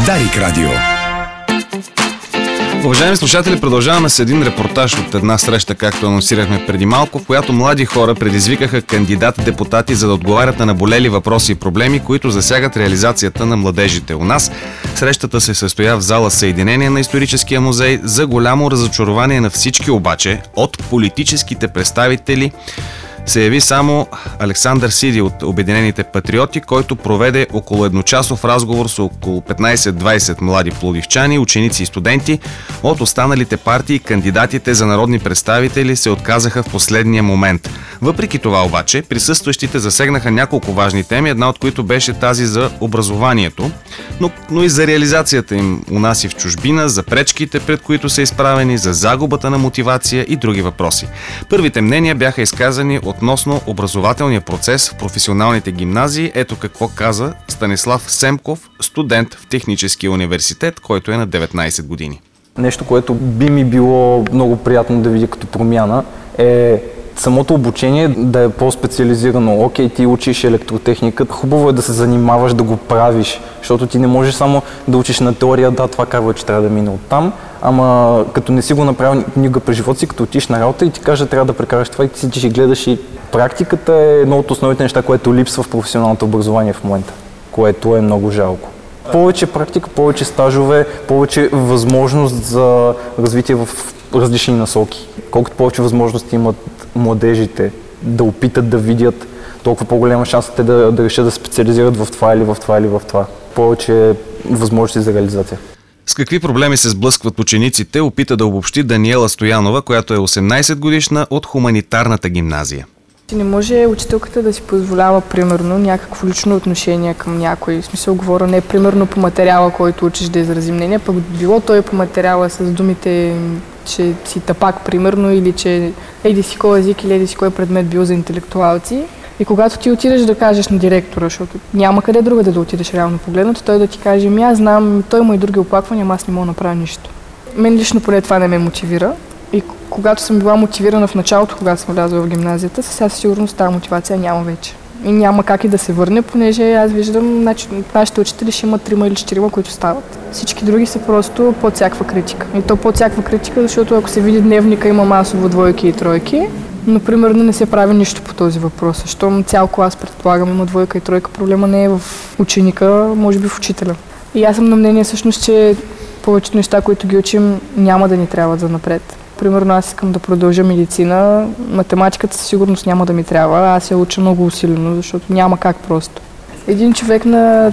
Дарик Радио. Уважаеми слушатели, продължаваме с един репортаж от една среща, както анонсирахме преди малко, в която млади хора предизвикаха кандидат-депутати, за да отговарят на наболели въпроси и проблеми, които засягат реализацията на младежите у нас. Срещата се състоя в зала Съединение на Историческия музей. За голямо разочарование на всички обаче, от политическите представители се яви само Александър Сиди от Обединените патриоти, който проведе около едночасов разговор с около 15-20 млади пловдивчани, ученици и студенти. От останалите партии кандидатите за народни представители се отказаха в последния момент. Въпреки това обаче, присъстващите засегнаха няколко важни теми, една от които беше тази за образованието, но и за реализацията им у нас и в чужбина, за пречките, пред които са изправени, за загубата на мотивация и други въпроси. Първите мнения бяха изказани относно образователния процес в професионалните гимназии. Ето какво каза Станислав Семков, студент в Техническия университет, който е на 19 години. Нещо, което би ми било много приятно да видя като промяна, е самото обучение да е по-специализирано. Окей, ти учиш електротехника, хубаво е да се занимаваш, да го правиш, защото ти не можеш само да учиш на теория, да, това казва, че трябва да мине оттам, ама като не си го направил никога през живота си, като отиш на работа и ти кажа, трябва да прекараш това и ти седиш и гледаш, и практиката е едно от основните неща, което липсва в професионалното образование в момента, което е много жалко. Повече практика, повече стажове, повече възможност за развитие в различни насоки. Колкото повече възможности имат младежите да опитат да видят, толкова по-голяма шанс те да решат да специализират в това или в това или в това. Повече възможности за реализация. С какви проблеми се сблъскват учениците, опита да обобщи Даниела Стоянова, която е 18 годишна от хуманитарната гимназия. Не може учителката да си позволява, примерно, някакво лично отношение към някой. В смисъл говоря не примерно по материала, който учиш да изрази мнение, пък било той по материала с думите, че си тапак, примерно, или че еди си кой език или еди си кой предмет бил за интелектуалци. И когато ти отидеш да кажеш на директора, защото няма къде друга да отидеш реално погледнато, той да ти каже, аз знам, той има и други оплаквания, аз не мога да направя нищо. Мен лично поне това не ме мотивира. И когато съм била мотивирана в началото, когато съм влязла в гимназията, сега със сигурност тази мотивация няма вече. И няма как и да се върне, понеже аз виждам, нашите учители ще имат 3 или 4, които стават. Всички други са просто под всякаква критика. И то под всякаква критика, защото ако се види дневника, има масово двойки и тройки, но примерно не се прави нищо по този въпрос. Защото цял клас, предполагам, има двойка и тройка. Проблема не е в ученика, може би в учителя. И аз съм на мнение всъщност, че повечето неща, които ги учим, няма да ни трябват за напред. Примерно аз искам да продължа медицина, математиката със сигурност няма да ми трябва, аз я уча много усилено, защото няма как просто. Един човек на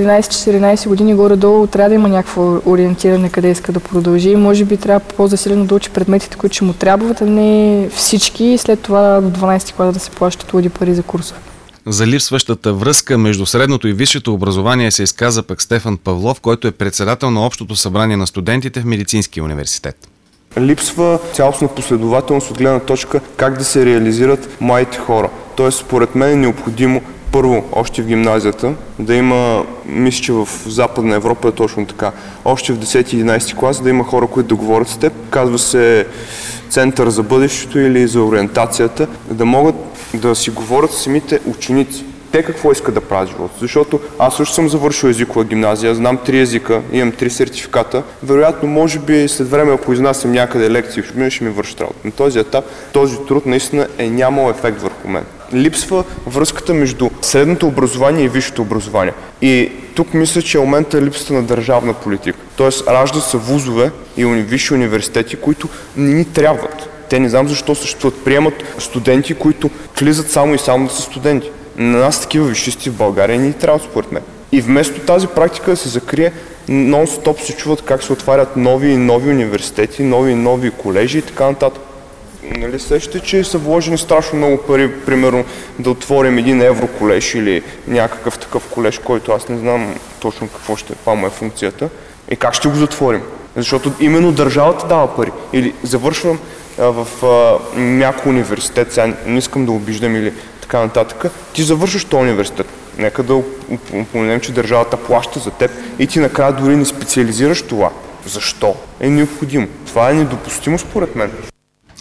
13-14 години горе-долу трябва да има някакво ориентиране къде иска да продължи и може би трябва по-засилено да учи предметите, които ще му трябват, а не всички и след това до 12 клас да се плащат луди пари за курса. За липсващата връзка между средното и висшето образование се изказа пък Стефан Павлов, който е председател на Общото събрание на студентите в Медицинския университет. Липсва цялостна последователност от гледна точка как да се реализират младите хора. Тоест, според мен е необходимо първо, още в гимназията, да има, мисля, че в Западна Европа е точно така, още в 10-11 клас да има хора, които да говорят с теб. Казва се Център за бъдещето или за ориентацията, да могат да си говорят с самите ученици. Те какво искат да правят в живота. Защото аз също съм завършил езикова гимназия, знам 3 езика, имам 3 сертификата. Вероятно, може би след време, ако изнасям някъде лекции в чужбина, ще ми вършат работа. На този етап този труд наистина е нямал ефект върху мен. Липсва връзката между средното образование и висшето образование. И тук мисля, че е момента липсата на държавна политика. Тоест, раждат се вузове и висши университети, които не ни трябват. Те не знам защо съществуват. Приемат студенти, които влизат само и само да са студенти. На нас такива висшисти в България не ни трябва, според мен. И вместо тази практика да се закрие, нон-стоп се чуват как се отварят нови и нови университети, нови и нови колежи и така нататък. Нали сещате, че са вложени страшно много пари, примерно да отворим един евроколеж или някакъв такъв колеж, който аз не знам точно каква му е функцията и как ще го затворим. Защото именно държавата дава пари. Или завършвам в някой университет, сега не искам да обиждам или така нататък, ти завършиш този университет. Нека да упоменем, че държавата плаща за теб и ти накрая дори не специализираш това. Защо? Е необходимо. Това е недопустимо според мен.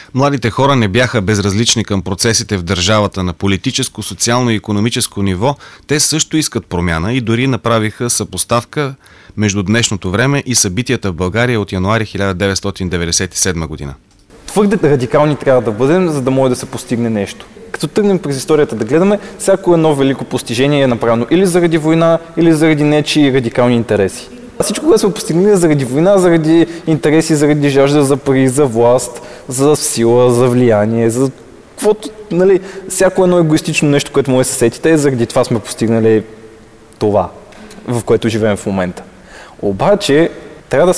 Младите хора не бяха безразлични към процесите в държавата на политическо, социално и икономическо ниво. Те също искат промяна и дори направиха съпоставка между днешното време и събитията в България от януари 1997 година. Твърде радикални трябва да бъдем, за да може да се постигне нещо. Като тръгнем през историята да гледаме, всяко едно велико постижение е направено или заради война, или заради нечии радикални интереси. Всичко, което сме постигнали заради война, заради интереси, заради жажда за пари, за власт, за сила, за влияние, за каквото, нали, всяко едно егоистично нещо, което може да се сетите, заради това сме постигнали това, в което живеем в момента. Обаче, трябва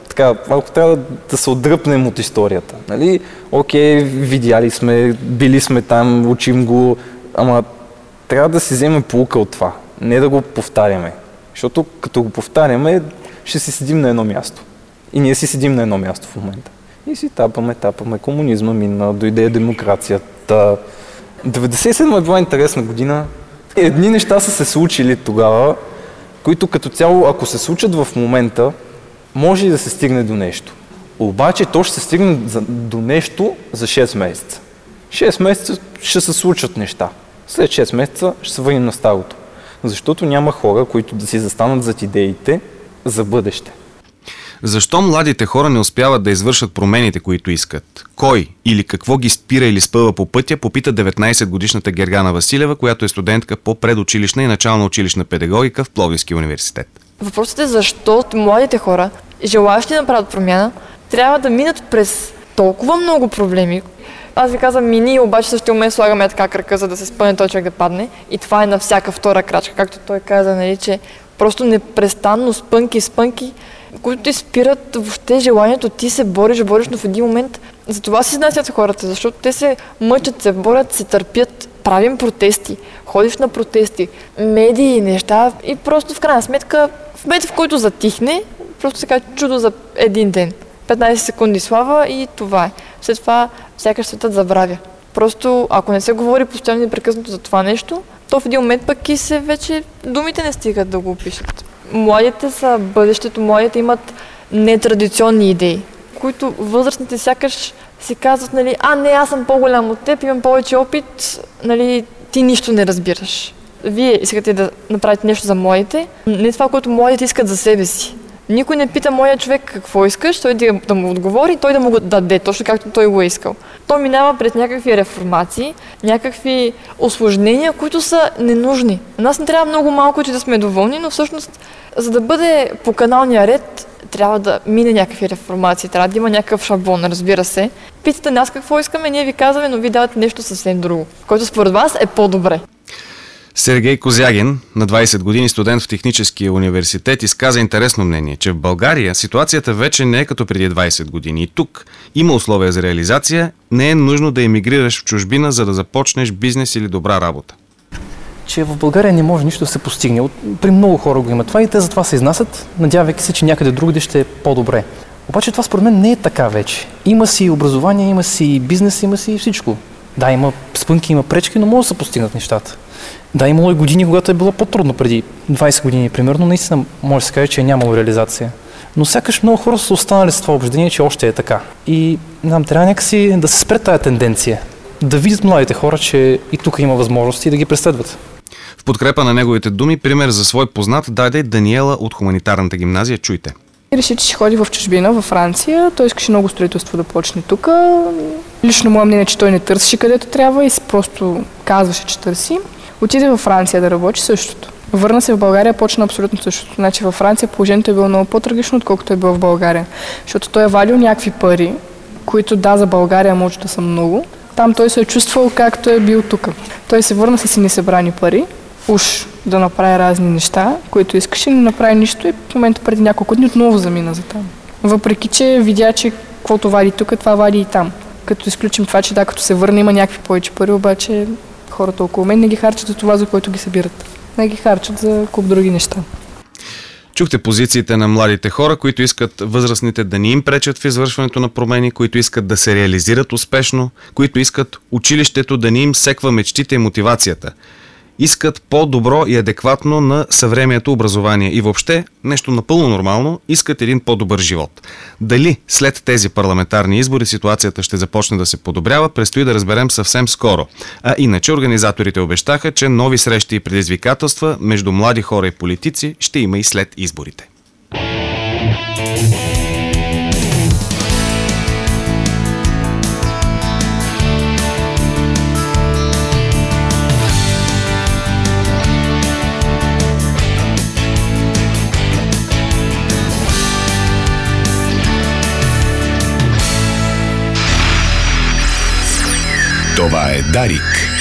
да се отдръпнем от историята. Нали? Окей, видяли сме, били сме там, учим го, ама трябва да си вземем поука от това, не да го повтаряме. Защото като го повтаряме, ще си седим на едно място. И ние си седим на едно място в момента. И си тапаме, комунизма мина, дойде демокрацията. 97 е била интересна година. Едни неща са се случили тогава, които като цяло, ако се случат в момента, може и да се стигне до нещо. Обаче то ще се стигне до нещо за 6 месеца. 6 месеца ще се случат неща. След 6 месеца ще се върнем на старото. Защото няма хора, които да си застанат зад идеите за бъдеще. Защо младите хора не успяват да извършат промените, които искат? Кой или какво ги спира или спъва по пътя, попита 19-годишната Гергана Василева, която е студентка по предучилищна и начална училищна педагогика в Пловдивския университет. Въпросът е защо младите хора, желаящи да направят промяна, трябва да минат през толкова много проблеми. Аз ви казвам мини, обаче също момент слагаме така кръка, за да се спъне този човек да падне. И това е на всяка втора крачка, както той каза, нали, че просто непрестанно спънки, които ти спират въобще желанието, ти се бориш, но в един момент за това се изнасят хората, защото те се мъчат, се борят, се търпят, правим протести, ходиш на протести, медии, неща и просто в крайна сметка, в момента в който затихне, просто се казва чудо за един ден. 15 секунди слава и това е. След това сякаш светът забравя. Просто ако не се говори постоянно непрекъснато за това нещо, то в един момент пък и се вече думите не стигат да го опишат. Младите са бъдещето, младите имат нетрадиционни идеи, които възрастните сякаш си казват, нали, не, аз съм по-голям от теб, имам повече опит, нали, ти нищо не разбираш. Вие искате да направите нещо за младите, не това, което младите искат за себе си. Никой не пита моя човек какво искаш, той да му отговори, той да му го даде, точно както той го е искал. Той минава през някакви реформации, някакви усложнения, които са ненужни. Нас не трябва много малко, че да сме доволни, но всъщност, за да бъде по каналния ред, трябва да мине някакви реформации, трябва да има някакъв шаблон, разбира се. Питате нас какво искаме, ние ви казваме, но ви давате нещо съвсем друго, което според вас е по-добре. Сергей Козягин, на 20 години студент в Техническия университет, изказа интересно мнение, че в България ситуацията вече не е като преди 20 години. И тук има условия за реализация, не е нужно да емигрираш в чужбина, за да започнеш бизнес или добра работа. Че в България не може нищо да се постигне. При много хора го има това и те затова се изнасят, надявайки се, че някъде другаде ще е по-добре. Обаче това според мен не е така вече. Има си образование, има си бизнес, има си всичко. Да, има спънки, има пречки, но може да се постигнат нещата. Да, имало и години, когато е било по-трудно, преди 20 години, примерно, наистина може да се каже, че е нямало реализация. Но сякаш много хора са останали с това убеждение, че още е така. И трябва някакси да се спре тая тенденция, да видят младите хора, че и тук има възможности да ги преследват. В подкрепа на неговите думи, пример за свой познат даде Даниела от хуманитарната гимназия. Чуйте. Реши, че ще ходи в чужбина, във Франция. Той искаше много строителство да почне тук. Лично мое мнение, че той не търсеше където трябва и просто казваше, че търси. Отиде във Франция да работи същото. Върна се в България, почна абсолютно същото. Значи във Франция положението е било много по-трагично, отколкото е било в България. Защото той е валил някакви пари, които за България може да са много. Там той се е чувствал както е бил тук. Той се върна с несъбрани пари, уж да направи разни неща, които искаше, не направи нищо и в момента преди няколко дни отново замина за там. Въпреки, че видя, че каквото вали тук, това вали и там. Като изключим това, че като се върне има някакви повече пари, обаче хората около мен не ги харчат за това, за което ги събират. Не ги харчат за куп други неща. Чухте позициите на младите хора, които искат възрастните да не им пречат в извършването на промени, които искат да се реализират успешно, които искат училището да не им секва мечтите и мотивацията. искат по-добро и адекватно на съвремието образование и въобще нещо напълно нормално, искат един по-добър живот. Дали след тези парламентарни избори ситуацията ще започне да се подобрява, предстои да разберем съвсем скоро. А иначе организаторите обещаха, че нови срещи и предизвикателства между млади хора и политици ще има и след изборите. Това е Дарик.